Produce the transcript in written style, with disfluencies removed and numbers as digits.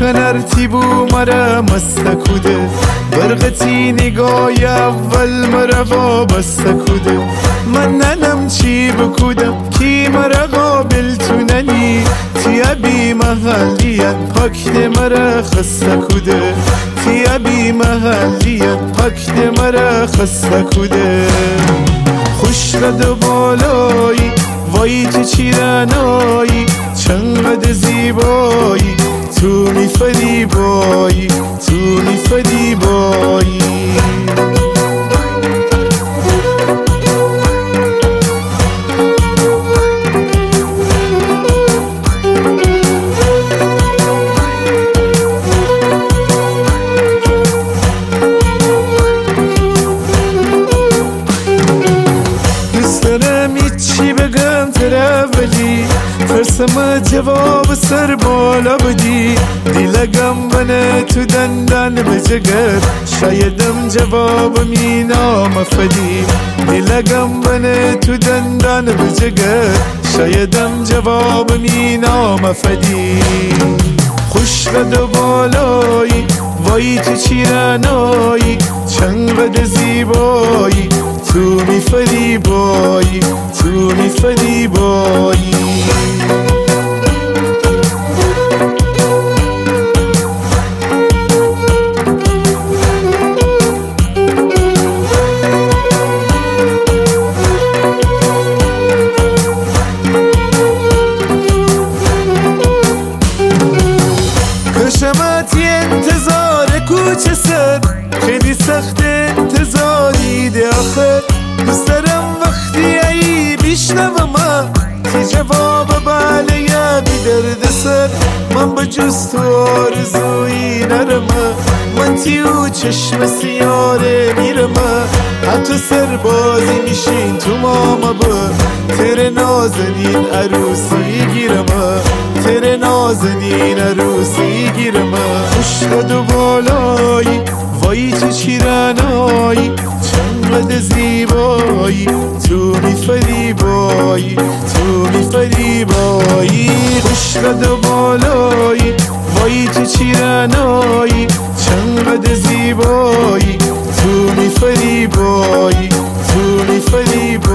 نرتیبو مرا مستکوده برقتی نگاه اول مرا وابسته کوده من ننم چی بکودم کی مرا قابل توننی تیا بی محلیت پاکده مرا خسته کوده تیا بی محلیت پاکده مرا خسته کوده خوش قد و بالایی وای تو چیرانایی چنقدر زیبایی تو میفریبایی تو میفریبایی دوست دارم چی بگم ترابلی ترسم جواب سر بالا بدی دیلگم بنه تو دندان بجگر شایدم جواب مینام فدی دیلگم بنه تو دندان بجگر شایدم جواب مینام فدی خوش قد و بالایی وای تو چیرانایی چنقدر زیبایی تو میفریبایی تو میفریبایی کشماتی انتظار کوچه سر خیلی سخت انتظاریده آخه دوست دارم وقتی ای بیشنوم تی جواب بله یا بی درد سر من با جز تو آرزویی نرم من تیو چشم سیاره میرم حتی سربازی میشین تو ماما با تر نازنین عروسی گیرم تر نازنین عروسی گیرم خوش قد و بالایی وای تو چیرانایی چنقدر زیبایی تو میفریبایی تو میفریبایی خوش قد و بالایی وای تو چیرانایی چنقدر زیبایی تو میفریبایی تو میفریبایی